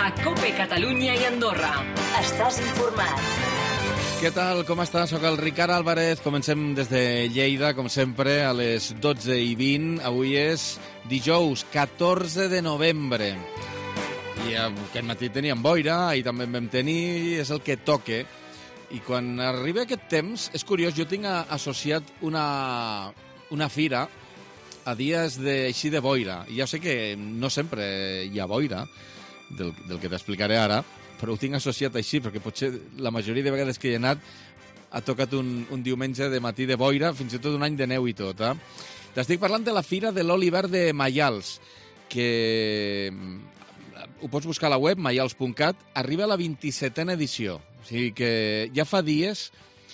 a COPE Catalunya i Andorra. Estàs informat. Què tal? Com estàs? Soc el Ricard Álvarez. Comencem des de Lleida, com sempre, a les 12:20. Avui és dijous, 14 de novembre. I aquest matí teníem boira, i també en vam tenir, és el que toque. I quan arriba aquest temps, és curiós, jo tinc associat una fira a dies així de boira. I ja sé que no sempre hi ha boira, del que t'explicaré ara, però ho tinc associat així, perquè potser la majoria de vegades que hi he anat ha tocat un diumenge de matí de boira, fins i tot un any de neu i tot. T'estic parlant de la Fira de l'Oli Verd de Maials, que ho pots buscar a la web, maials.cat, arriba a la 27a edició. O sigui que ja fa dies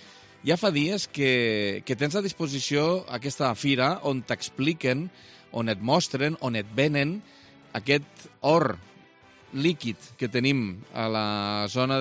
que tens a disposició aquesta fira on t'expliquen, on et mostren, on et venen aquest or líquid que tenim a la zona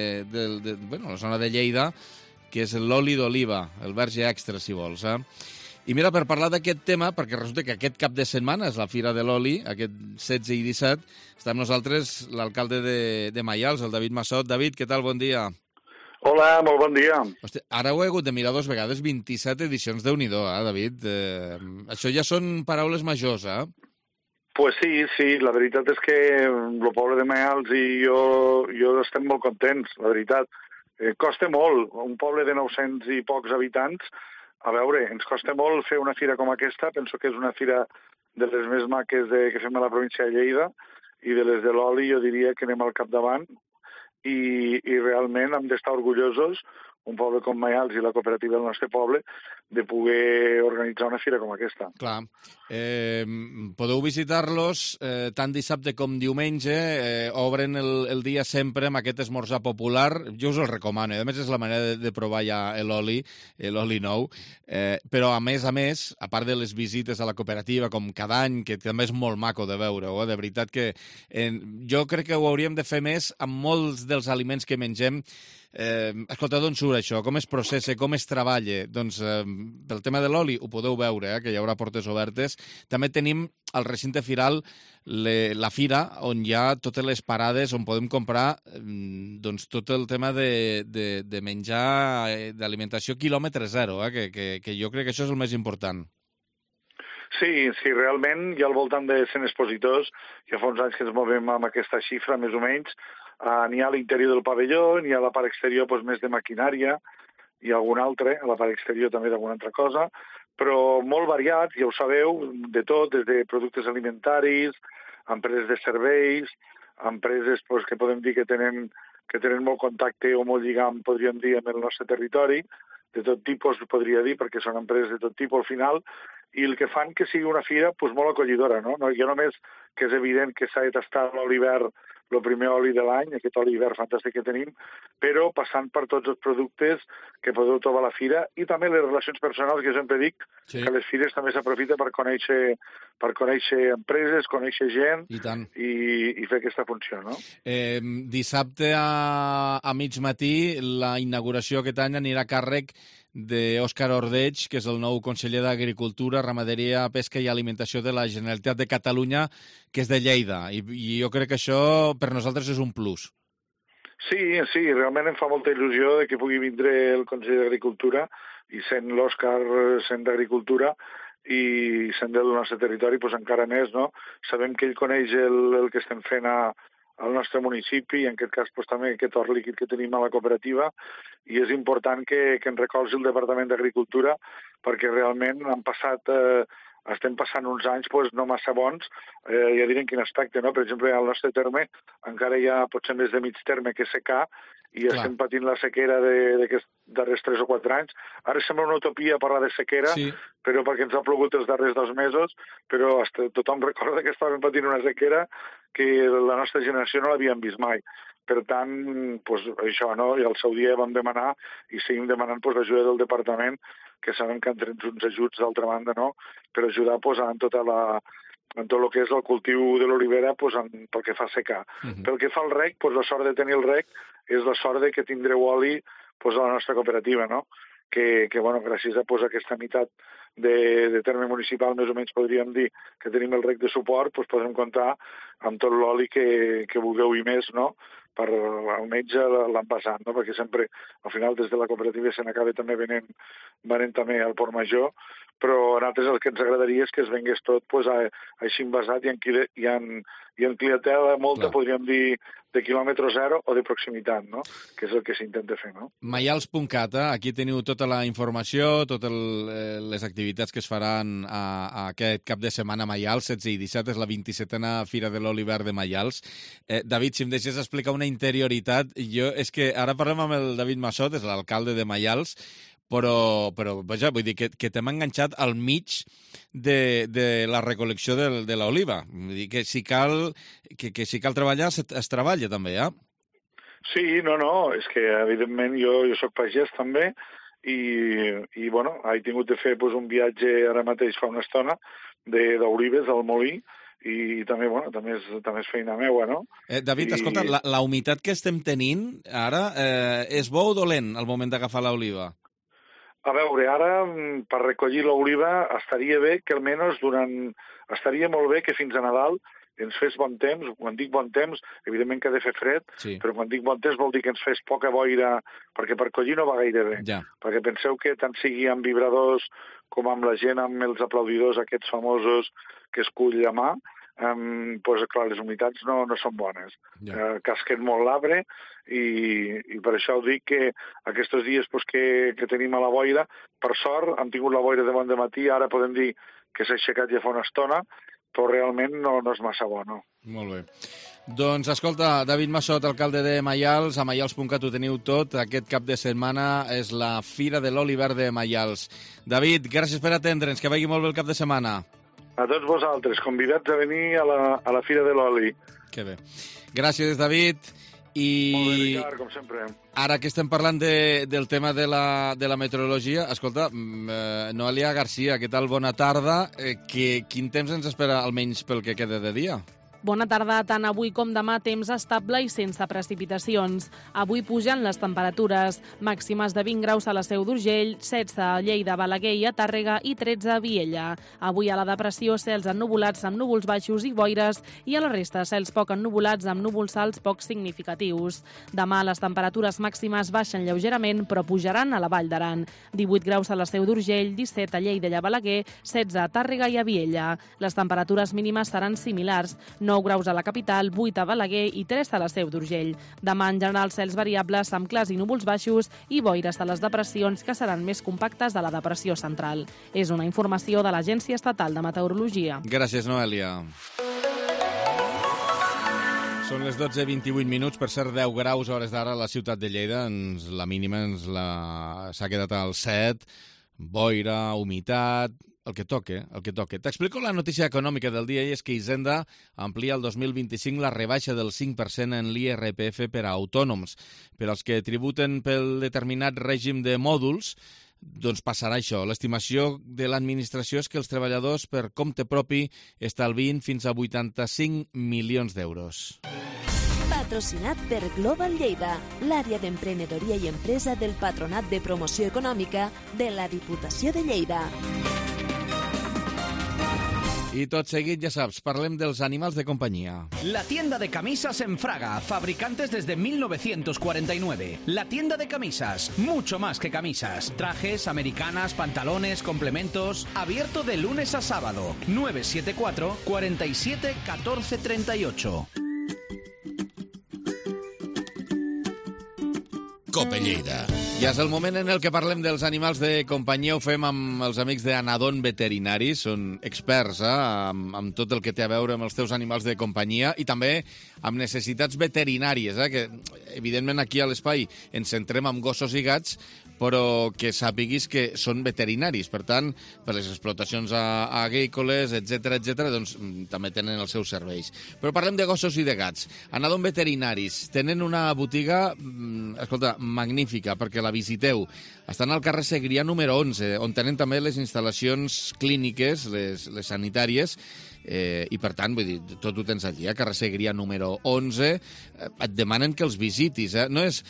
la zona de Lleida, que és l'oli d'oliva, el verge extra, si vols. I mira, per parlar d'aquest tema, perquè resulta que aquest cap de setmana és la Fira de l'Oli, aquest 16 i 17, està amb nosaltres l'alcalde de Maials, el David Massot. David, què tal? Bon dia. Hola, molt bon dia. Hòstia, ara ho he hagut de mirar dues vegades, 27 edicions, Déu-n'hi-do, David? Això ja són paraules majors, Pues sí, la veritat és que el poble de Maials i jo estem molt contents, la veritat. Costa molt, un poble de 900 i pocs habitants, a veure, ens costa molt fer una fira com aquesta, penso que és una fira de les més maques que fem a la província de Lleida, i de les de l'oli jo diria que anem al capdavant, i realment hem d'estar orgullosos, un poble com Maials i la cooperativa del nostre poble, de poder organitzar una fira com aquesta. Clar. Podeu visitar-los tant dissabte com diumenge, obren el dia sempre amb aquest esmorzar popular. Jo us el recomano, a més és la manera de provar ja l'oli nou, però a més, a part de les visites a la cooperativa, com cada any, que també és molt maco de veure-ho, de veritat que jo crec que ho hauríem de fer més amb molts dels aliments que mengem. Escolta, d'on surt això? Com es processa? Com es treballa? Doncs pel tema de l'oli ho podeu veure, que hi haurà portes obertes. També tenim al recinte firal la fira, on hi ha totes les parades on podem comprar doncs, tot el tema de menjar, d'alimentació quilòmetre zero, que jo crec que això és el més important. Sí, realment hi ha al voltant de 100 expositors, ja fa uns anys que ens movem amb aquesta xifra, més o menys. N'hi ha a l'interior del pavelló, n'hi ha a la part exterior més de maquinària, i algun altre, a la part exterior també d'alguna altra cosa, però molt variat, ja ho sabeu, de tot, des de productes alimentaris, empreses de serveis, empreses que podem dir que tenen molt contacte o molt lligam, podríem dir, amb el nostre territori, de tot tipus, podria dir, perquè són empreses de tot tipus al final, i el que fan que sigui una fira molt acollidora, no? Ja només que és evident que s'ha de tastar l'oli verd, el primer oli de l'any, aquest oli verd fantàstic que tenim, però passant per tots els productes que podeu trobar a la fira i també les relacions personals, que jo sempre dic que a les fires també s'aprofita per conèixer empreses, conèixer gent i fer aquesta funció, no? Dissabte a mig matí la inauguració aquest any anirà a càrrec d'Òscar Ordeig, que és el nou conseller d'Agricultura, Ramaderia, Pesca i Alimentació de la Generalitat de Catalunya, que és de Lleida. I jo crec que això per nosaltres és un plus. Sí, realment em fa molta il·lusió de que pugui vindre el conseller d'Agricultura i sent l'Òscar sent d'Agricultura i sent del nostre territori, doncs encara més, no? Sabem que ell coneix el que estem fent al nostre municipi, i en aquest cas també aquest or líquid que tenim a la cooperativa, i és important que en recolzi el Departament d'Agricultura, perquè realment estem passant uns anys no massa bons, ja diré en quin aspecte, no? Per exemple, al nostre terme encara hi ha potser més de mig terme que secà, i estem patint la sequera d'aquests darrers 3 o 4 anys. Ara sembla una utopia parlar de sequera, però perquè ens ha plogut els darrers 2 mesos, però tothom recorda que estàvem patint una sequera que la nostra generació no l'havíem vist mai. Per tant, això, no? I al seu dia vam demanar, i seguim demanant l'ajuda del departament, que sabem que han tret uns ajuts d'altra banda, no?, per ajudar en tot el que és el cultiu de l'olivera pel que fa a secar. Pel que fa al rec, la sort de tenir el rec és la sort de que tindreu oli a la nostra cooperativa, no? Que gràcies a aquesta amitat de terme municipal, més o menys podríem dir que tenim el rec de suport, doncs podem comptar amb tot l'oli que vulgueu i més, no?, per almenys l'envasant, no?, perquè sempre, al final, des de la cooperativa se n'acaba també venent també al Port Major, però a nosaltres el que ens agradaria és que es vengués tot pues, així envasat i en clientela molta, podríem dir, de quilòmetre zero o de proximitat, no?, que és el que s'intenta fer, no? Maials.cat, aquí teniu tota la informació, totes les activitats que es faran aquest cap de setmana a Maials, 16 i 17, és la 27a Fira de l'Oli Verd de Maials. David, si em deixes explicar una interioritat, és que ara parlem amb el David Massot, és l'alcalde de Maials, però vaja, vull dir que t'hem enganxat al mig de la recol·lecció de l'oliva. Vull dir que si cal treballar, es treballa també, eh? Sí, no, és que evidentment jo soc pagès també i bueno, he tingut de fer un viatge ara mateix fa una estona d'olives al molí i també, bueno, també és feina meua, no? David, escolta, la humitat que estem tenint ara és bo o dolent al moment d'agafar l'oliva? A veure, ara, per recollir l'oliva, estaria bé que almenys estaria molt bé que fins a Nadal ens fes bon temps. Quan dic bon temps, evidentment que ha de fer fred, sí. Però quan dic bon temps vol dir que ens fes poca boira, perquè per collir no va gaire bé. Ja. Perquè penseu que tant sigui amb vibradors com amb la gent, amb els aplaudidors aquests famosos que es cull a mà, doncs, clar, les humitats no són bones. Ja. Casquen molt l'arbre i per això dic que aquests dies que tenim a la boira, per sort, hem tingut la boira de bon dematí, ara podem dir que s'ha aixecat ja fa una estona, però realment no és massa bo, no? Molt bé. Doncs, escolta, David Massot, alcalde de Maials, a maials.cat ho teniu tot. Aquest cap de setmana és la Fira de l'Oli Verd de Maials. David, gràcies per atendre'ns, que vagi molt bé el cap de setmana. A tots vosaltres, convidats a venir a la Fira de l'Oli. Que bé. Gràcies, David. I molt bé, Ricard, com sempre. Ara que estem parlant del tema de la meteorologia, escolta, Noelia Garcia, què tal? Bona tarda. Quin temps ens espera, almenys pel que queda de dia? Bona tarda, tant avui com demà, temps estable i sense precipitacions. Avui pugen les temperatures, màximes de 20 graus a la Seu d'Urgell, 16 a Lleida, Balaguer i a Tàrrega i 13 a Viella. Avui a la depressió, cels ennuvolats amb núvols baixos i boires i a la resta, cels poc ennuvolats amb núvols alts poc significatius. Demà les temperatures màximes baixen lleugerament, però pujaran a la Vall d'Aran. 18 graus a la Seu d'Urgell, 17 a Lleida i a Balaguer, 16 a Tàrrega i a Viella. Les temperatures mínimes seran similars, 9 graus a la capital, 8 a Balaguer i 3 a la Seu d'Urgell. Demà, en general, cels variables amb clars i núvols baixos i boires a les depressions que seran més compactes de la depressió central. És una informació de l'Agència Estatal de Meteorologia. Gràcies, Noelia. Són les 12:28 minuts, per ser 10 graus a hores d'ara a la ciutat de Lleida. La mínima s'ha quedat al 7, boira, humitat... El que toque. T'explico la notícia econòmica del dia i és que Hisenda amplia el 2025 la rebaixa del 5% en l'IRPF per a autònoms. Per als que tributen pel determinat règim de mòduls, doncs passarà això. L'estimació de l'administració és que els treballadors per compte propi estalviïn fins a 85 milions d'euros. Patrocinat per Global Lleida, l'àrea d'emprenedoria i empresa del Patronat de Promoció Econòmica de la Diputació de Lleida. I tot seguit, ja saps, parlem dels animals de companyia. La tienda de camisas en Fraga, fabricantes desde 1949. La tienda de camisas, mucho más que camisas. Trajes, americanas, pantalones, complementos. Abierto de lunes a sábado. 974 47 14 38. Cope Lleida. Ja és el moment en el que parlem dels animals de companyia. Ho fem amb els amics d'Anadon Veterinaris. Són experts amb tot el que té a veure amb els teus animals de companyia i també amb necessitats veterinàries, que evidentment aquí a l'espai ens centrem en gossos i gats, però que sàpiguis que són veterinaris. Per tant, per les explotacions agrícoles, etc., doncs també tenen els seus serveis. Però parlem de gossos i de gats. Anadon Veterinaris tenen una botiga, escolta, magnífica, perquè la visiteu. Estan al carrer Segrià número 11, on tenen també les instal·lacions clíniques, les sanitàries, i per tant, vull dir, tot ho tens allí, carrer Segrià número 11. Et demanen que els visitis, no és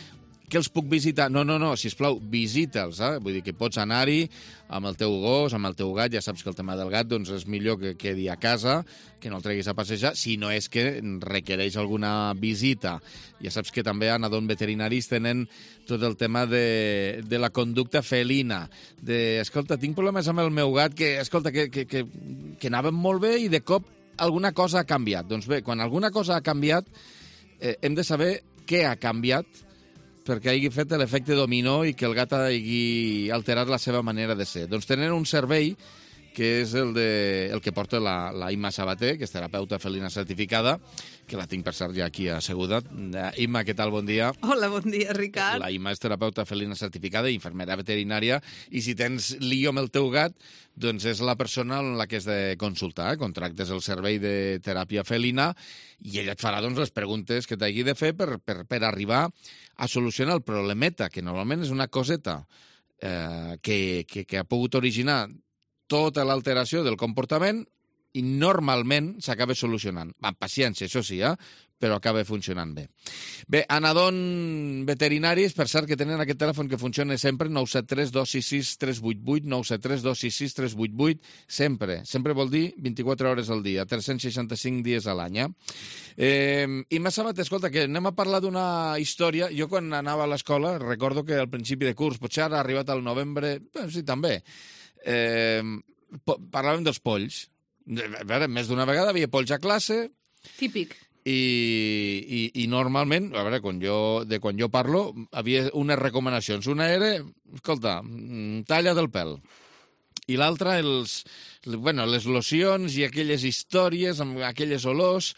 que els puc visitar. No, sisplau, visita'ls. Vull dir que pots anar-hi amb el teu gos, amb el teu gat. Ja saps que el tema del gat doncs, és millor que quedi a casa, que no el treguis a passejar, si no és que requereix alguna visita. Ja saps que també a Nadon Veterinaris tenen tot el tema de la conducta felina. Escolta, tinc problemes amb el meu gat, que anaven molt bé i de cop alguna cosa ha canviat. Doncs bé, quan alguna cosa ha canviat, hem de saber què ha canviat perquè hagi fet l'efecte dominó i que el gat hagi alterat la seva manera de ser. Doncs tenen un servei que és el que porta la Imma Sabater, que és terapeuta felina certificada, que la tinc per cert ja aquí asseguda. Imma, què tal? Bon dia. Hola, bon dia, Ricard. La Imma és terapeuta felina certificada i infermera veterinària, i si tens lío amb el teu gat, doncs és la persona en la que has de consultar. Contractes el servei de teràpia felina i ella et farà doncs, les preguntes que t'hagi de fer per arribar a solucionar el problemeta, que normalment és una coseta que ha pogut originar tota l'alteració del comportament i normalment s'acaba solucionant. Amb paciència, això sí, però acaba funcionant bé. Bé, a Nadon Veterinaris, per cert, que tenen aquest telèfon que funciona sempre, 973 266 388, 973 266 388, sempre vol dir 24 hores al dia, 365 dies a l'any. I m'ha sabat, escolta, que anem a parlar d'una història. Jo quan anava a l'escola, recordo que al principi de curs, potser ara ha arribat al novembre, sí, també, parlàvem dels polls. A veure, més d'una vegada havia polls a classe. Típic. I normalment, a veure, quan jo parlo, havia unes recomanacions. Una era, escolta, talla del pèl. I l'altra, les locions i aquelles històries amb aquelles olors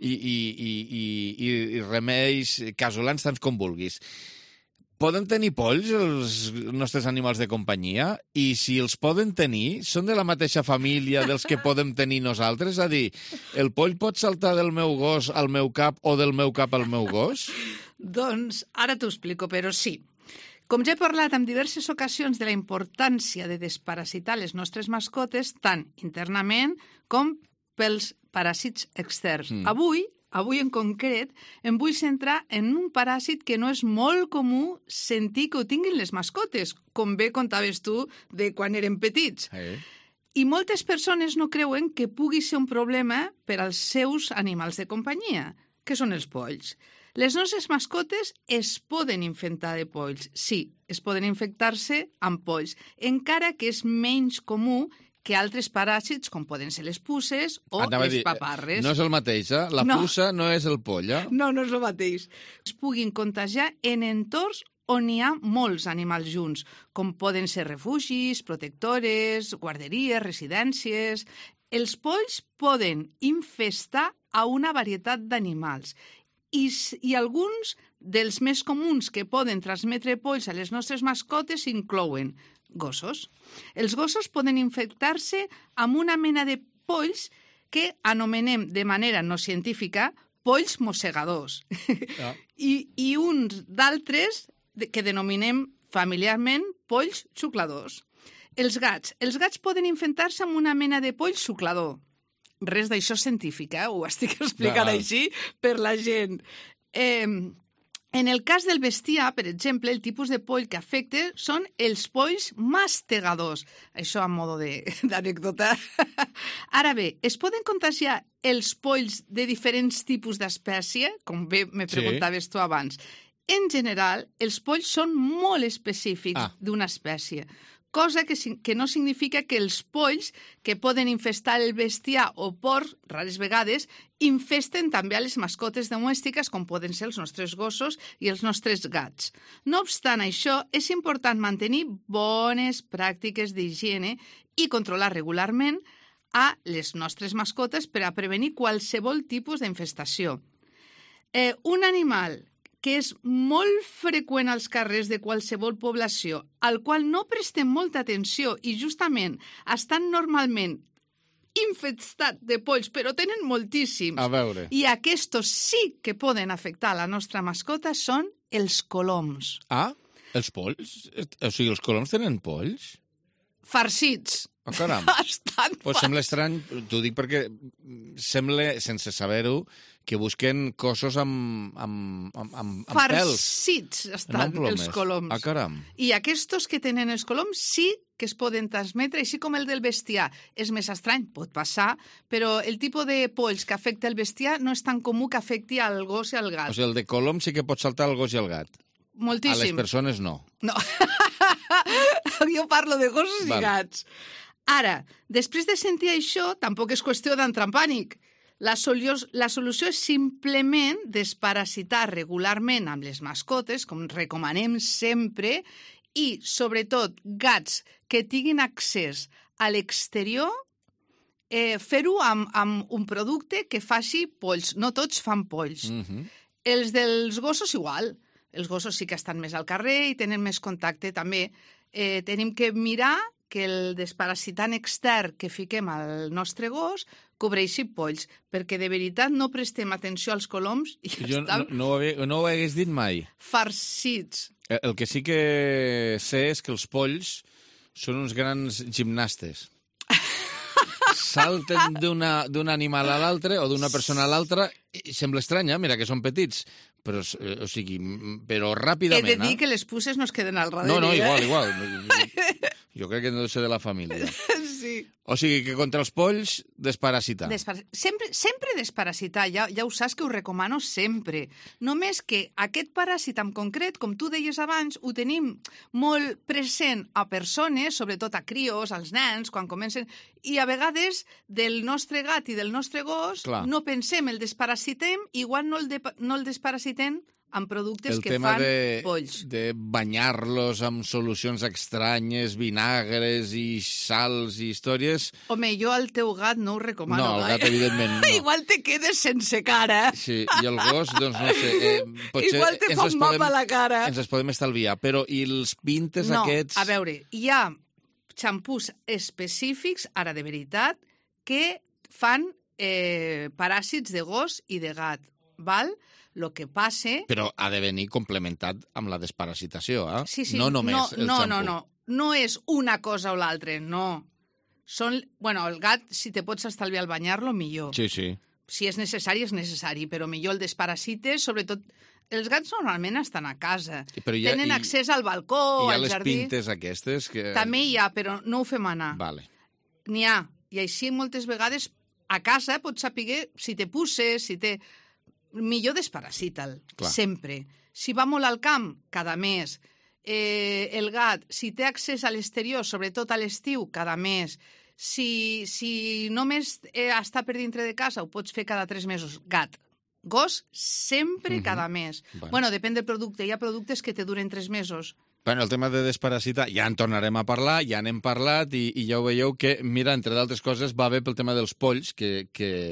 i remeis casolans, tants com vulguis. Poden tenir polls els nostres animals de companyia? I si els poden tenir, són de la mateixa família dels que podem tenir nosaltres? És a dir, el poll pot saltar del meu gos al meu cap o del meu cap al meu gos? Doncs ara t'ho explico, però sí. Com ja he parlat en diverses ocasions de la importància de desparasitar les nostres mascotes, tant internament com pels paràsits externs. Avui en concret, em vull centrar en un paràsit que no és molt comú sentir que ho tinguin les mascotes, com bé contaves tu de quan érem petits. I moltes persones no creuen que pugui ser un problema per als seus animals de companyia, que són els polls. Les nostres mascotes es poden infectar de polls. Sí, es poden infectar-se amb polls, encara que és menys comú que altres paràsits, com poden ser les puces o les paparres. No és el mateix, La puça no és el poll, No, no és el mateix. Es puguin contagiar en entorns on hi ha molts animals junts, com poden ser refugis, protectores, guarderies, residències. Els polls poden infestar a una varietat d'animals i alguns dels més comuns que poden transmetre polls a les nostres mascotes inclouen gossos. Els gossos poden infectar-se amb una mena de polls que anomenem de manera no científica polls mossegadors. I uns d'altres que denominem familiarment polls xucladors. Els gats poden infectar-se amb una mena de poll xuclador. Res d'això científic, ho estic explicant així per la gent. En el cas del bestiar, per exemple, el tipus de poll que afecta són els polls mastegadors. Això a modo d'anècdota. Ara bé, es poden contagiar els polls de diferents tipus d'espècie, com bé me preguntaves tu abans. En general, els polls són molt específics d'una espècie, cosa que no significa que els polls que poden infestar el bestiar o porcs, rares vegades, infesten també a les mascotes domèstiques, com poden ser els nostres gossos i els nostres gats. No obstant això, és important mantenir bones pràctiques d'higiene i controlar regularment a les nostres mascotes per a prevenir qualsevol tipus d'infestació. Un animal que és molt freqüent als carrers de qualsevol població, al qual no prestem molta atenció i justament estan normalment infestats de polls, però tenen moltíssims. A veure. I aquests sí que poden afectar la nostra mascota són els coloms. Els polls? O sigui, els coloms tenen polls? Farcits. Oh, caram. Bastant Pues sembla estrany, t'ho dic perquè sembla, sense saber-ho, que busquen cossos amb pèls. Farcits estan els coloms. Ah, caram. I aquests que tenen els coloms sí que es poden transmetre, així com el del bestiar. És més estrany, pot passar, però el tipus de polls que afecta el bestiar no és tan comú que afecti al gos i al gat. O sigui, el de colom sí que pot saltar al gos i al gat. Moltíssim. A les persones no. No. Jo parlo de gossos i gats. Ara, després de sentir això, tampoc és qüestió d'entrar en pànic. La solució és simplement desparasitar regularment amb les mascotes, com recomanem sempre, i, sobretot, gats que tinguin accés a l'exterior, fer-ho amb un producte que faci polls. No tots fan polls. Els dels gossos igual. Els gossos sí que estan més al carrer i tenen més contacte també. Tenim que mirar que el desparasitant extern que fiquem al nostre gos cobreixi polls, perquè de veritat no prestem atenció als coloms i estan no ho hagués dit mai. Farcits. El que sí que sé és que els polls són uns grans gimnastes. Salten d'un animal a l'altre o d'una persona a l'altra. Sembla estranya, mira que són petits, però, o sigui, però ràpidament. He de dir que les puces no es queden al darrere. No, igual. Jo crec que no deu ser de la família. Sí. O sigui que contra els polls, desparasitar. Sempre desparasitar, ja ho saps que ho recomano sempre. Només que aquest paràsit en concret, com tu deies abans, ho tenim molt present a persones, sobretot a crios, als nens, quan comencen... I a vegades del nostre gat i del nostre gos no pensem, el desparasitem, igual no el desparasitem amb productes que fan polls. El tema de banyar-los amb solucions estranyes, vinagres i sals i històries... Home, jo al teu gat no ho recomano. No, el gat evidentment no. Igual te quedes sense cara. Sí, i el gos, doncs no sé... Potser igual te fa un mapa a la cara. Ens els podem estalviar, però i els pintes aquests... No, a veure, hi ha xampús específics, ara de veritat, que fan paràsits de gos i de gat, val? Lo que passa... Però ha de venir complementat amb la desparasitació, eh? Sí. No només el xampú. No és una cosa o l'altra, no. Bueno, el gat, si te pots estalviar al banyar-lo, millor. Sí. Si és necessari, però millor el desparasites, sobretot... Els gats normalment estan a casa. Tenen accés al balcó, al jardí... Hi ha les pintes aquestes que... També hi ha, però no ho fem anar. Vale. N'hi ha. I així moltes vegades a casa pots saber si te pusses, si te... Millor desparasita'l, sempre. Si va molt al camp, cada mes. El gat, si té accés a l'exterior, sobretot a l'estiu, cada mes. Si només està per dintre de casa, ho pots fer cada 3 mesos. Gat. Gos, sempre cada mes. Bueno, depèn del producte. Hi ha productes que te duren 3 mesos. Bueno, el tema de desparasitar ja en tornarem a parlar, ja n'hem parlat i ja ho veieu que, mira, entre d'altres coses, va bé pel tema dels polls, que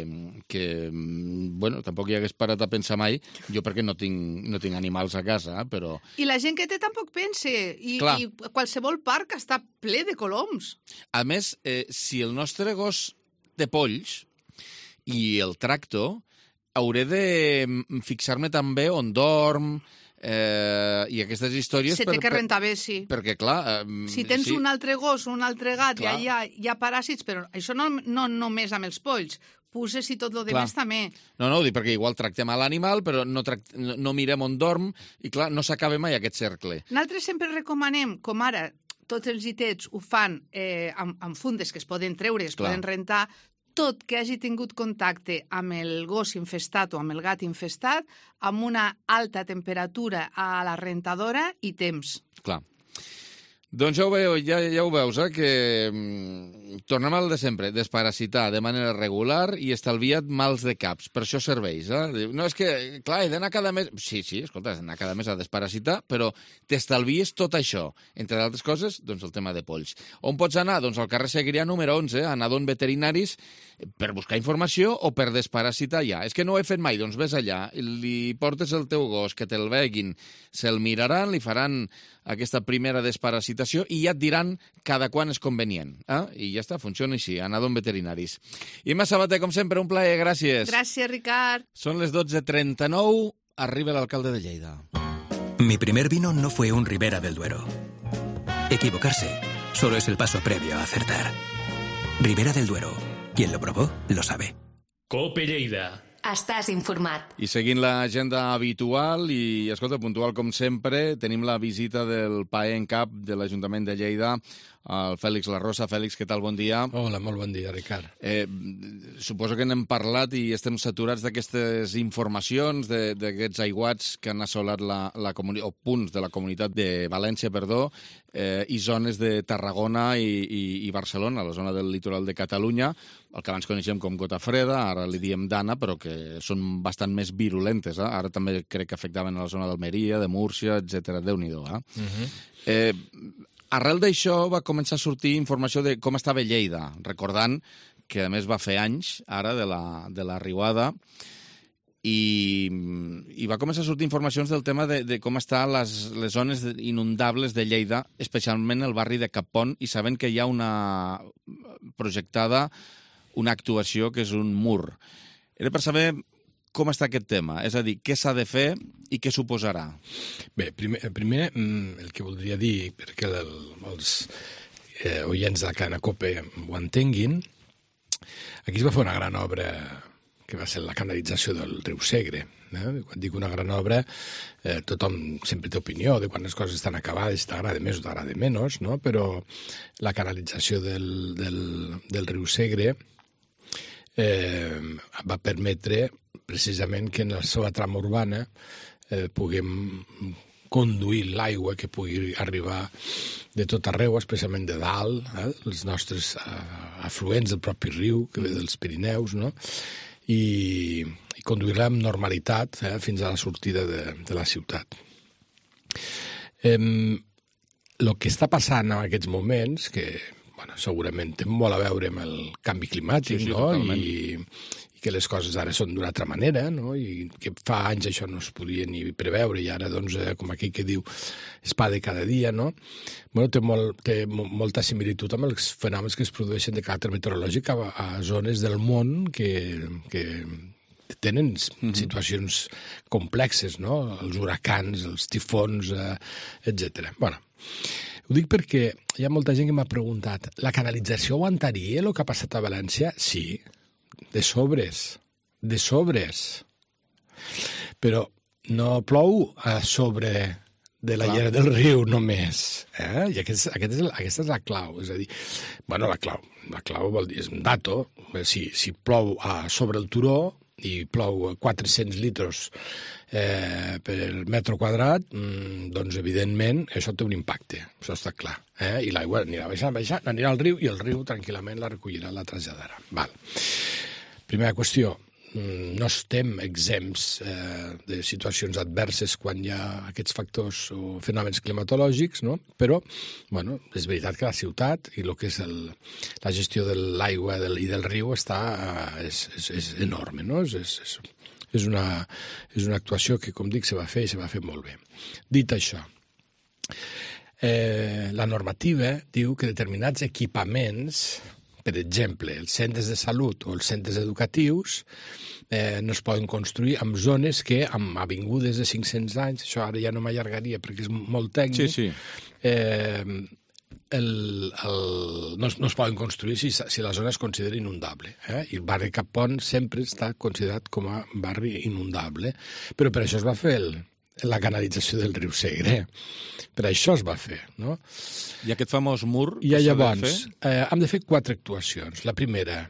bueno, tampoc hi hagués parat a pensar mai, jo perquè no tinc animals a casa, però... I la gent que té tampoc pense, i qualsevol parc està ple de coloms. A més, si el nostre gos té polls i el tracto, hauré de fixar-me també on dorm... i aquestes històries... Se té que rentar bé, sí. Perquè, clar... Si tens un altre gos, un altre gat, i allà hi ha paràsits, però això no només amb els polls, puces i tot el demés també. No, ho dic perquè igual tractem a l'animal, però no mirem on dorm, i clar, no s'acaba mai aquest cercle. Nosaltres sempre recomanem, com ara tots els gitets ho fan amb fundes que es poden treure, es poden rentar, tot que hagi tingut contacte amb el gos infestat o amb el gat infestat, amb una alta temperatura a la rentadora i temps. Clar. Doncs ja ho veus, que tornem al de sempre, desparasitar de manera regular i estalvia't mals de caps. Per això serveix, No, és que, clar, he d'anar cada mes... Sí, escolta, has d'anar cada mes a desparasitar, però t'estalvies tot això. Entre d'altres coses, doncs el tema de polls. On pots anar? Doncs al carrer Segrià número 11, a Nadon Veterinaris, per buscar informació o per desparasitar ja. És que no ho he fet mai, doncs ves allà, li portes el teu gos, que te'l veguin, se'l miraran, li faran aquesta primera desparasitació i ja et diran cada quan és convenient. I ja està, funciona així, a Nadon Veterinaris. Imma Sabater, com sempre, un plaer, gràcies. Gràcies, Ricard. Són les 12:39, arriba l'alcalde de Lleida. Mi primer vino no fue un Ribera del Duero. Equivocarse solo es el paso previo a acertar. Ribera del Duero. Quien lo probó, lo sabe. Cope Lleida. Estàs informat. I seguint l'agenda habitual i, escolta, puntual com sempre, tenim la visita del PAE en cap de l'Ajuntament de Lleida, el Fèlix Larrosa. Fèlix, què tal? Bon dia. Hola, molt bon dia, Ricard. Suposo que n'hem parlat i estem saturats d'aquestes informacions, d'aquests aiguats que han assolat la comunitat, o punts de la comunitat de València, i zones de Tarragona i Barcelona, la zona del litoral de Catalunya, el que abans coneixem com gota freda, ara li diem dana, però que són bastant més virulentes. Ara també crec que afectaven a la zona d'Almeria, de Múrcia, etc. Déu-n'hi-do. Arrel d'això va començar a sortir informació de com estava Lleida, recordant que a més va fer anys ara de la riuada, i va començar a sortir informacions del tema de com estan les zones inundables de Lleida, especialment el barri de Cappont, i sabent que hi ha una projectada una actuació que és un mur. Era per saber com està aquest tema, és a dir, què s'ha de fer i què suposarà. Bé, primer el que voldria dir, perquè els oients de la cadena COPE ho entenguin, aquí es va fer una gran obra que va ser la canalització del riu Segre. Quan dic una gran obra, tothom sempre té opinió de quan les coses estan acabades, si t'agrada més o t'agrada menys, no? Però la canalització del riu Segre va permetre precisament que en la seva trama urbana puguem conduir l'aigua que pugui arribar de tot arreu, especialment de dalt, els nostres afluents del propi riu, que ve dels Pirineus, no? I conduir-la amb normalitat fins a la sortida de la ciutat. El que està passant en aquests moments, que segurament té molt a veure amb el canvi climàtic, no? I que les coses ara són d'una altra manera, no? I que fa anys això no es podia ni preveure, i ara, doncs, com aquell que diu, es pa de cada dia, no? Té molta similitud amb els fenòmens que es produeixen de caràcter meteorològic a zones del món que tenen situacions complexes, no? Els huracans, els tifons, etc. Ho dic perquè hi ha molta gent que m'ha preguntat, la canalització aguantaria el que ha passat a València? Sí, de sobres. Però no plou a sobre de la llera del riu només. I aquesta és la clau. És a dir, la clau vol dir, és un dato. Si plou sobre el turó i plou 400 litres per metre quadrat, doncs, evidentment, això té un impacte. Això està clar. I l'aigua anirà baixant, anirà al riu, i el riu tranquil·lament la recollirà, la traslladarà. Primera qüestió, no estem exempts de situacions adverses quan hi ha aquests factors o fenòmens climatològics, no? Però, és veritat que la ciutat i el que és la gestió de l'aigua i del riu és enorme, no? És una actuació que, com dic, se va fer i se va fer molt bé. Dit això, la normativa diu que determinats equipaments, per exemple, els centres de salut o els centres educatius, no es poden construir en zones que, amb avingudes de 500 anys, això ara ja no m'allargaria perquè és molt tècnic, no es poden construir si la zona es considera inundable. I el barri Cappont sempre està considerat com a barri inundable, però per això es va fer la canalització del riu Segre. Per això es va fer, no? I aquest famós mur que s'ha de fer? Hem de fer 4 actuacions. La primera,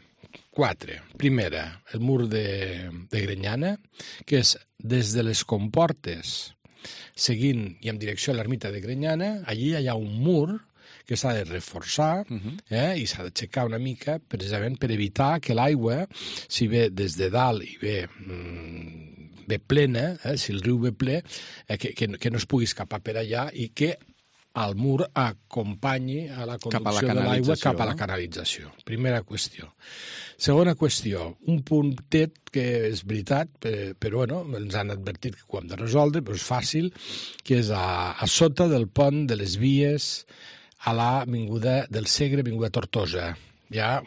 el mur de Grenyana, que és des de les comportes, seguint i en direcció a l'ermita de Grenyana, allí hi ha un mur que s'ha de reforçar i s'ha d'aixecar una mica precisament per evitar que l'aigua, si ve des de dalt i ve plena, si el riu ve ple, que no es pugui escapar per allà i que el mur acompanyi a la conducció de l'aigua cap a la canalització. Primera qüestió. Segona qüestió, un puntet que és veritat, però ens han advertit que ho hem de resoldre, però és fàcil, que és a sota del pont de les vies a l'avinguda del Segre, avinguda Tortosa. Hi ha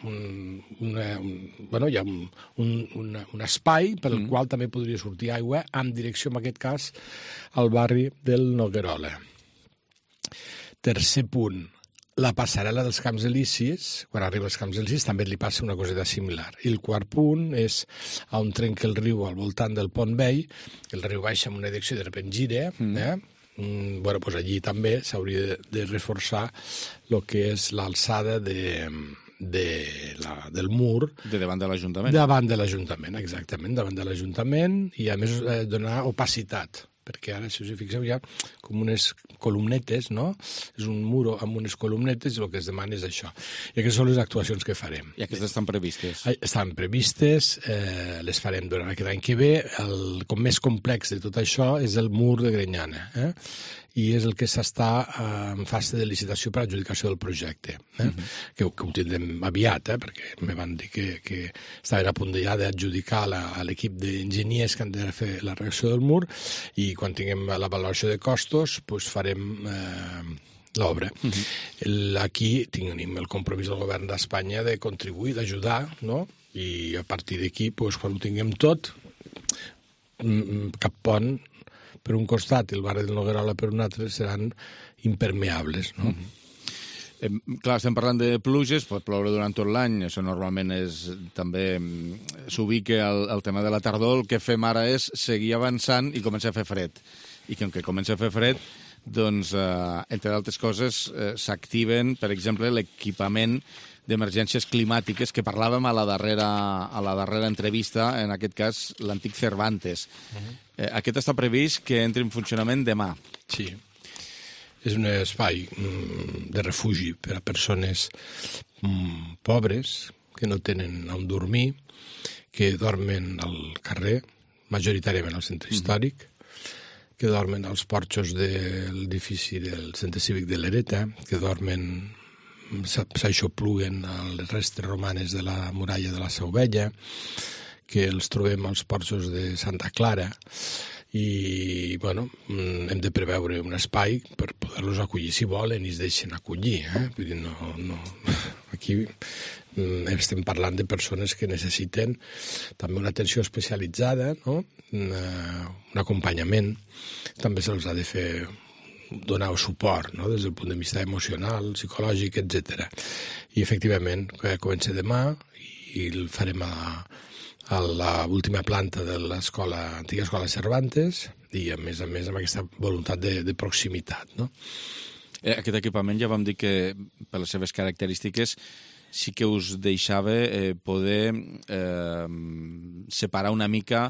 un espai per al qual també podria sortir aigua en direcció, en aquest cas, al barri del Noguerola. Tercer punt, la passarel·la dels Camps Elisis, quan arriba als Camps Elisis, també li passa una coseta similar. I el quart punt és on trenca el riu al voltant del Pont Vell, el riu baixa en una direcció i de sobte gira, bueno, pues allí també s'hauria de reforçar el que és l'alçada del mur. De davant de l'Ajuntament. Davant de l'Ajuntament, exactament, davant de l'Ajuntament, i a més donar opacitat, perquè ara, si us hi fixeu, hi ha com unes columnetes, no? És un muro amb unes columnetes i el que es demana és això. I aquestes són les actuacions que farem. I aquestes estan previstes? Estan previstes, les farem durant aquest any que ve. El com més complex de tot això és el mur de Grenyana, i és el que s'està en fase de licitació per adjudicació del projecte, que ho tindrem aviat, perquè me van dir que estaven a punt ja d'adjudicar a l'equip d'enginyers que han de fer la reacció del mur, i quan tinguem la valoració de costos farem l'obra. Aquí tenim el compromís del govern d'Espanya de contribuir, d'ajudar, no? I a partir d'aquí, quan ho tinguem tot, cap pont per un costat i el barri del Noguerola per un altre seran impermeables, no? Clar, estem parlant de pluges, pot ploure durant tot l'any, això normalment també s'ubica al tema de la tardor. El que fem ara és seguir avançant i començar a fer fred. I com que comença a fer fred, doncs, entre d'altres coses, s'activen, per exemple, l'equipament d'emergències climàtiques que parlàvem a la darrera entrevista, en aquest cas l'antic Cervantes. Aquest està previst que entri en funcionament demà. Sí. És un espai de refugi per a persones pobres que no tenen on dormir, que dormen al carrer, majoritàriament al centre històric, que dormen als porxos de l'edifici del centre cívic de l'Ereta, que dormen, s'aixopluguen a les restes romanes de la muralla de la Seu Vella, que els trobem als porxos de Santa Clara, i, bueno, hem de preveure un espai per poder-los acollir si volen i es deixen acollir, Vull dir, no... Aquí estem parlant de persones que necessiten també una atenció especialitzada, no? Un acompanyament. També se'ls ha de fer donar suport, no? Des del punt de vista emocional, psicològic, etc. I, efectivament, comença demà i el farem a l'última planta de l'antiga escola Cervantes i, a més, amb aquesta voluntat de proximitat, no? Aquest equipament ja vam dir que, per les seves característiques, sí que us deixava poder separar una mica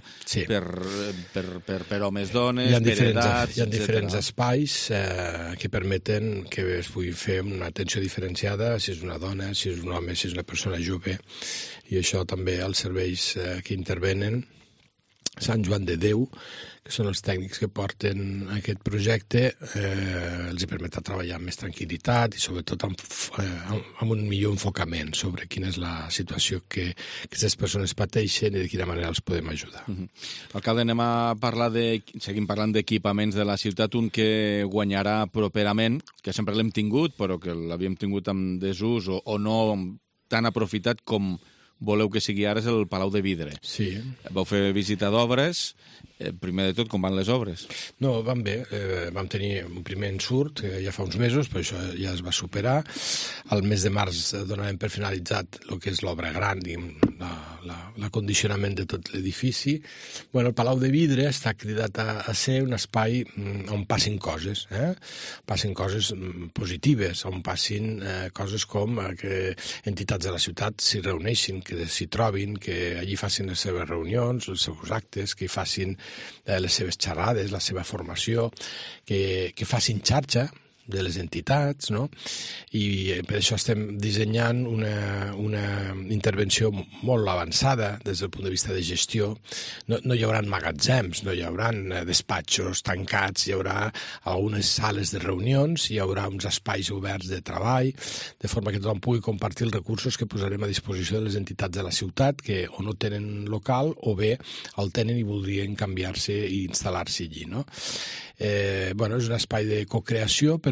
per homes, dones, per edats, Hi ha diferents espais que permeten que es pugui fer una atenció diferenciada, si és una dona, si és un home, si és una persona jove, i això també els serveis que intervenen, Sant Joan de Déu, que són els tècnics que porten aquest projecte, els hi permetrà treballar amb més tranquil·litat i sobretot amb un millor enfocament sobre quina és la situació que aquestes persones pateixen i de quina manera els podem ajudar. Alcalde, seguim parlant d'equipaments de la ciutat, un que guanyarà properament, que sempre l'hem tingut, però que l'havíem tingut en desús o no tan aprofitat com voleu que sigui ara, és el Palau de Vidre. Sí. Vau fer visita d'obres. Primer de tot, com van les obres? No, van bé. Vam tenir un primer ensurt ja fa uns mesos, però això ja es va superar. Al mes de març donarem per finalitzat el que és l'obra gran, l'acondicionament de tot l'edifici. Bueno, el Palau de Vidre està cridat a ser un espai on passin coses, passin coses positives, on passin coses com que entitats de la ciutat s'hi reuneixin, que s'hi trobin, que allí facin les seves reunions, els seus actes, que hi facin les seves xerrades, la seva formació, que facin xarxa de les entitats, no? I per això estem dissenyant una intervenció molt avançada des del punt de vista de gestió. No hi haurà magatzems, no hi haurà despatxos tancats, hi haurà algunes sales de reunions, hi haurà uns espais oberts de treball, de forma que tothom pugui compartir els recursos que posarem a disposició de les entitats de la ciutat que o no tenen local o bé el tenen i voldrien canviar-se i instal·lar-se allí, no? És un espai de cocreació per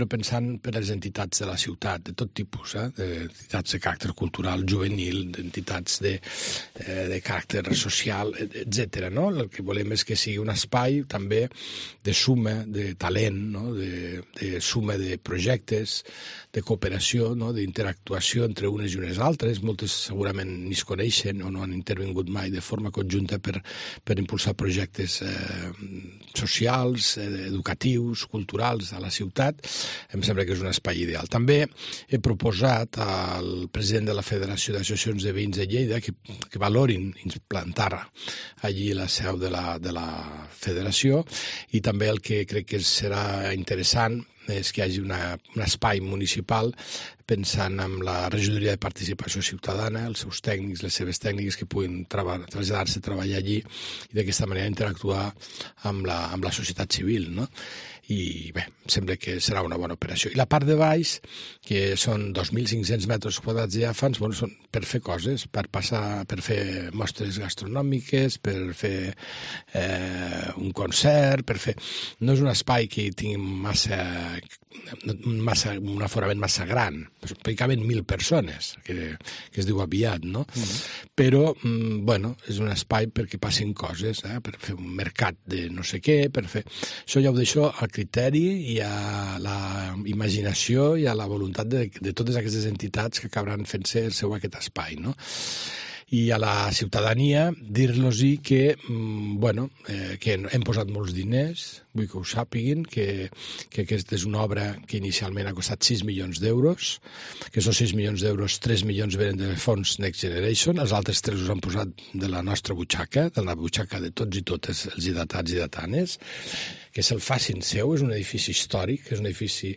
però pensant per les entitats de la ciutat, de tot tipus, d'entitats de caràcter cultural, juvenil, d'entitats de caràcter social, etc. No? El que volem és que sigui un espai també de suma de talent, no? de suma de projectes, de cooperació, no? d'interactuació entre unes i unes altres. Moltes segurament ni es coneixen o no han intervingut mai de forma conjunta per impulsar projectes socials, educatius, culturals a la ciutat. Em sembla que és un espai ideal. També he proposat al president de la Federació d'Associacions de Veïns de Lleida que valorin implantar allí la seu de la federació, i també el que crec que serà interessant és que hi hagi un espai municipal pensant en la regidoria de participació ciutadana, els seus tècnics, les seves tècniques que puguin traslladar-se a treballar allí i d'aquesta manera interactuar amb la societat civil, no? I bé, sembla que serà una bona operació. I la part de baix, que són 2.500 metres quadrats de diàfans, bueno, són per fer coses, per fer mostres gastronòmiques, per fer un concert, per fer... No és un espai que tingui un aforament massa gran, hi caben 1.000 persones, que es diu aviat, no? Però, bueno, és un espai perquè passin coses, per fer un mercat de no sé què, per fer... Això ja ho deixo al criteri i a la imaginació i a la voluntat de totes aquestes entitats que acabaran fent-se el seu aquest espai, no? I a la ciutadania dir-los-hi que, bueno, que hem posat molts diners, vull que ho sàpiguin, que aquesta és una obra que inicialment ha costat 6 milions d'euros, que són 6 milions d'euros, 3 milions venen de fons Next Generation, els altres 3 us han posat de la nostra butxaca, de la butxaca de tots i totes els lleidats i lleidatanes, que se'l facin seu. És un edifici històric, és un edifici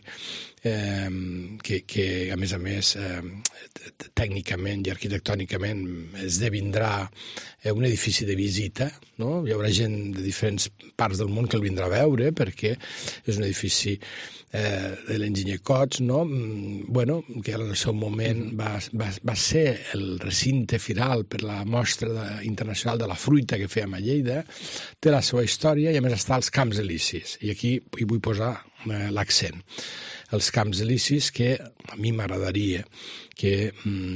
que a més, tècnicament i arquitectònicament esdevindrà un edifici de visita, no? Hi haurà gent de diferents parts del món que el vindrà a veure, perquè és un edifici de l'enginyer Cots, no? Bueno, que en el seu moment va ser el recinte firal per la mostra internacional de la fruita que fèiem a Lleida, té la seva història i a més està als Camps Elisis, i aquí hi vull posar l'accent. Els Camps Elisis, que a mi m'agradaria que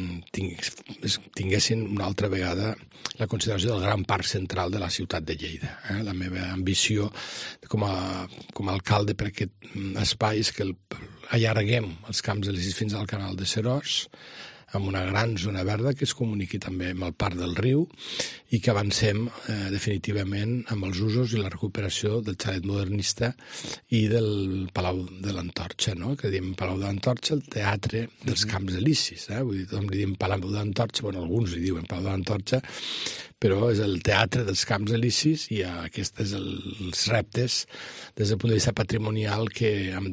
tinguessin una altra vegada la consideració del gran parc central de la ciutat de Lleida. La meva ambició com a alcalde per aquest espai és que allarguem els Camps Elisis fins al canal de Seròs, amb una gran zona verda que es comuniqui també amb el Parc del Riu i que avancem definitivament amb els usos i la recuperació del xalet modernista i del Palau de l'Antorxa, no? Que diem Palau de l'Antorxa, el teatre dels Camps Elisis. Vull dir, tothom li diem Palau de l'Antorxa, bueno, alguns li diuen Palau de l'Antorxa, però és el teatre dels Camps Elisis i aquests són els reptes des del punt de vista patrimonial que hem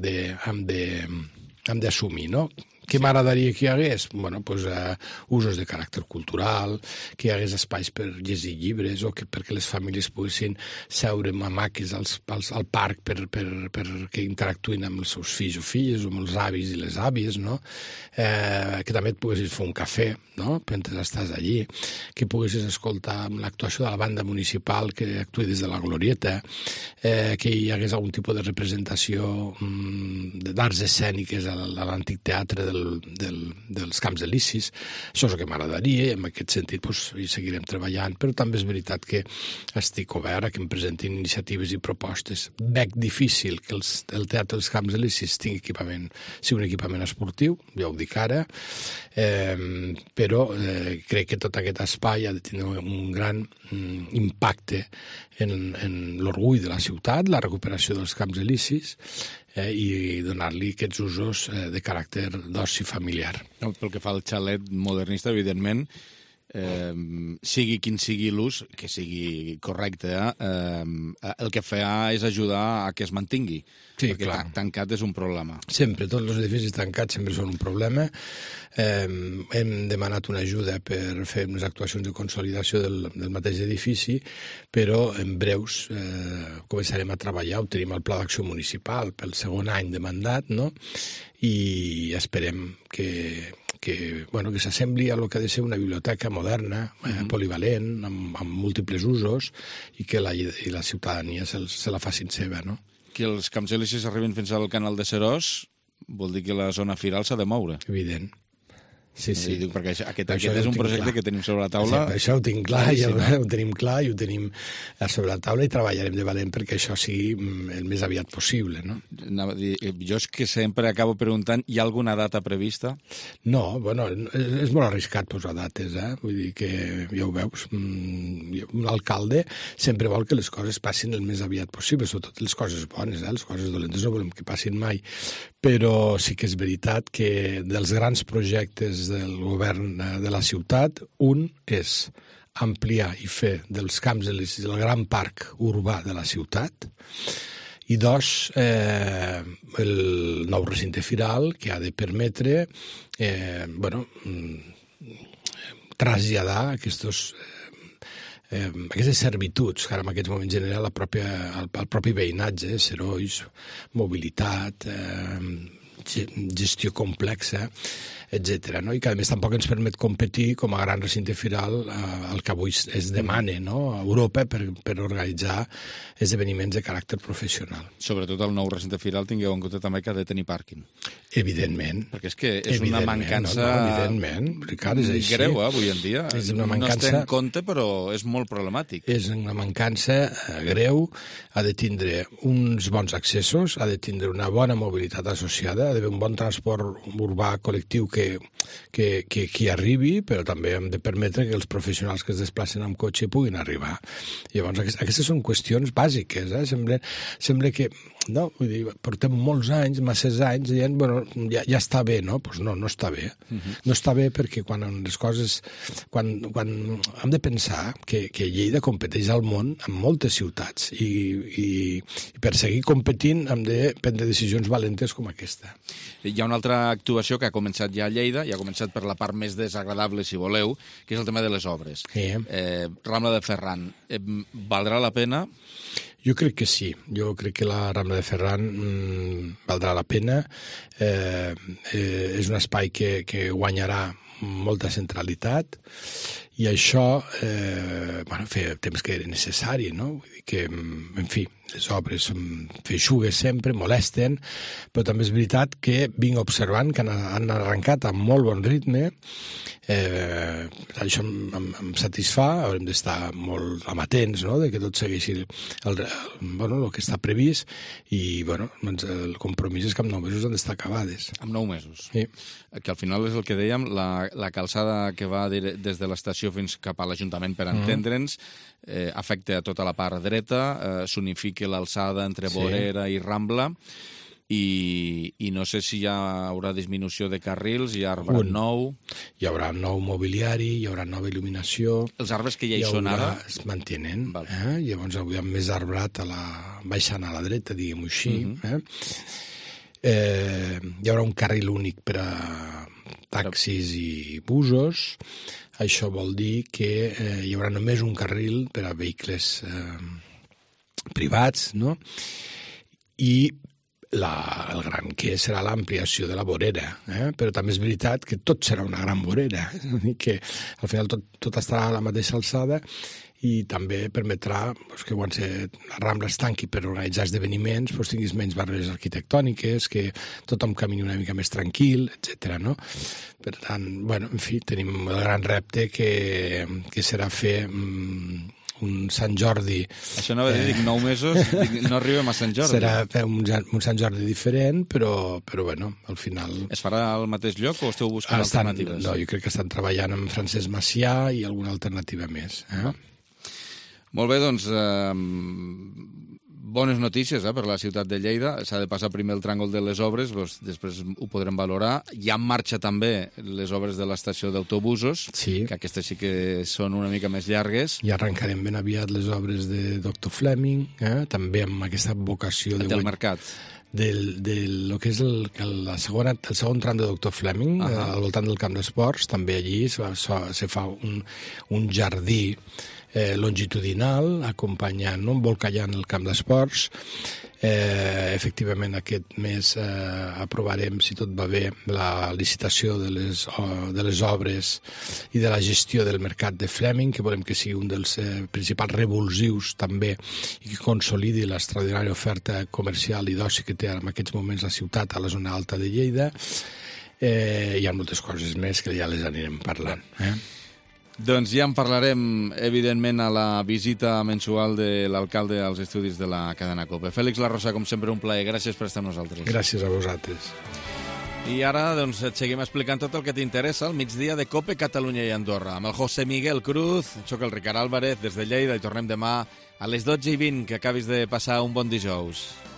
d'assumir, no? Què m'agradaria que hi hagués? Bueno, doncs usos de caràcter cultural, que hi hagués espais per llegir llibres o perquè les famílies poguessin seure amb hamaques al parc perquè interactuïn amb els seus fills o filles o amb els avis i les àvies, no? Que també et poguessis fer un cafè, no? Mentre estàs allí, que poguessis escoltar l'actuació de la banda municipal que actuï des de la Glorieta, que hi hagués algun tipus de representació d'arts escèniques a l'antic teatre dels Camps Elisis. Això és el que m'agradaria i en aquest sentit hi seguirem treballant, però també és veritat que estic obert a que em presentin iniciatives i propostes. Veig difícil que el Teatre dels Camps Elisis sigui un equipament esportiu, ja ho dic ara, però crec que tot aquest espai ha de tenir un gran impacte en l'orgull de la ciutat, la recuperació dels Camps Elisis, i donar-li aquests usos de caràcter d'oci familiar. Pel que fa al xalet modernista, evidentment, sigui quin sigui l'ús, que sigui correcte, el que fa és ajudar a que es mantingui. Sí, perquè clar. Tancat és un problema. Sempre, tots els edificis tancats sempre són un problema. Hem demanat una ajuda per fer unes actuacions de consolidació del mateix edifici, però en breus començarem a treballar, ho tenim al Pla d'Acció Municipal pel segon any de mandat, no? I esperem que s'assembli a lo que ha de ser una biblioteca moderna, polivalent, amb múltiples usos, i que la ciutadania se la facin seva, no? Que els Camps Elisis arribin fins al canal de Seròs, vol dir que la zona firal s'ha de moure. Evident. Sí. Dic, perquè aquest és un projecte que tenim sobre la taula. Sí, això ho tinc clar, ho tenim clar i ho tenim sobre la taula i treballarem de valent perquè això sigui el més aviat possible, no? Jo és que sempre acabo preguntant, hi ha alguna data prevista? No, bueno, és molt arriscat posar dates, Vull dir que, ja ho veus, un alcalde sempre vol que les coses passin el més aviat possible, sobretot les coses bones, les coses dolentes no volem que passin mai, però sí que és veritat que dels grans projectes del govern de la ciutat, un és ampliar i fer dels camps del gran parc urbà de la ciutat, i dos, el nou recinte firal que ha de permetre traslladar aquestes servituds que ara en aquests moments genera el propi veïnatge, serolls, mobilitat, gestió complexa, etc. No? I que a més tampoc ens permet competir com a gran recinte firal el que avui es demana, no? A Europa per organitzar esdeveniments de caràcter professional. Sobretot el nou recinte firal tingueu en compte també que ha de tenir pàrquing. Evidentment. Perquè és que és una mancança Ricard, és així. Greu, avui en dia. És una mancança... No es té en compte, però és molt problemàtic. És una mancança greu, ha de tindre uns bons accessos, ha de tindre una bona mobilitat associada, ha d'haver un bon transport urbà col·lectiu que hi arribi, però també hem de permetre que els professionals que es desplacen amb cotxe puguin arribar. Llavors, aquestes són qüestions bàsiques. Sembla que, no, vull dir, portem molts anys, masses anys, dient, bueno, ja està bé, no? Doncs no, no està bé. No està bé perquè quan les coses... Quan hem de pensar que Lleida competeix al món en moltes ciutats i per seguir competint hem de prendre decisions valentes com aquesta. Hi ha una altra actuació que ha començat ja a Lleida, i ha començat per la part més desagradable, si voleu, que és el tema de les obres. Sí. Rambla de Ferran, valdrà la pena? Jo crec que sí. Jo crec que la Rambla de Ferran valdrà la pena. És un espai que guanyarà molta centralitat i això feia temps que era necessari, no? Vull dir que, en fi, les obres són feixugues sempre, molesten, però també és veritat que vinc observant que han arrencat amb molt bon ritme. Això em satisfà, haurem d'estar molt amatents, no?, de que tot segueixi el que està previst i el compromís és que en 9 mesos han d'estar acabades. En 9 mesos? Sí. Que al final és el que dèiem, la calçada que va des de l'estació fins cap a l'Ajuntament, per entendre'ns, afecta a tota la part dreta, s'unifica l'alçada entre Vorera i Rambla, i no sé si hi haurà disminució de carrils, hi ha arbre nou... Hi haurà nou mobiliari, hi haurà nova il·luminació... Els arbres que ja hi són ara... Es mantenen, llavors avui hi ha més arbrat baixant a la dreta, diguem-ho així. Hi haurà un carril únic per a taxis i busos. Això vol dir que hi haurà només un carril per a vehicles privats, no? I el gran que serà l'ampliació de la vorera, però també és veritat que tot serà una gran vorera, que al final tot estarà a la mateixa alçada i també permetrà que quan la Rambla es tanqui per organitzar esdeveniments tinguis menys barreres arquitectòniques, que tothom camini una mica més tranquil, etc. No? Per tant, en fi, tenim el gran repte que serà fer un Sant Jordi... Això no va dir, 9 mesos, no arribem a Sant Jordi. Serà un Sant Jordi diferent, però al final... Es farà al mateix lloc o esteu buscant alternatives? No, jo crec que estan treballant amb Francesc Macià i alguna alternativa més. Molt bé, doncs... Bones notícies per la ciutat de Lleida. S'ha de passar primer el tràngol de les obres, després ho podrem valorar. Hi ha en marxa també les obres de l'estació d'autobusos, que aquestes sí que són una mica més llargues. I arrencarem ben aviat les obres de Dr. Fleming, també amb aquesta vocació del mercat. Del que és el segon tram de Dr. Fleming, al voltant del camp d'esports, també allí se fa un jardí longitudinal, acompanyant, no? Embolcallant el camp d'esports. Efectivament, aquest mes aprovarem, si tot va bé, la licitació de les obres i de la gestió del mercat de Fleming, que volem que sigui un dels principals revulsius també i que consolidi l'extraordinària oferta comercial i d'oci que té en aquests moments la ciutat a la zona alta de Lleida. Hi ha moltes coses més que ja les anirem parlant. Doncs ja en parlarem, evidentment, a la visita mensual de l'alcalde als estudis de la cadena COPE. Fèlix Larrosa, com sempre, un plaer. Gràcies per estar amb nosaltres. Gràcies a vosaltres. I ara doncs, et seguim explicant tot el que t'interessa al migdia de COPE Catalunya i Andorra. Amb el José Miguel Cruz, soc el Ricard Álvarez, des de Lleida, i tornem demà a les 12:20. Que acabis de passar un bon dijous.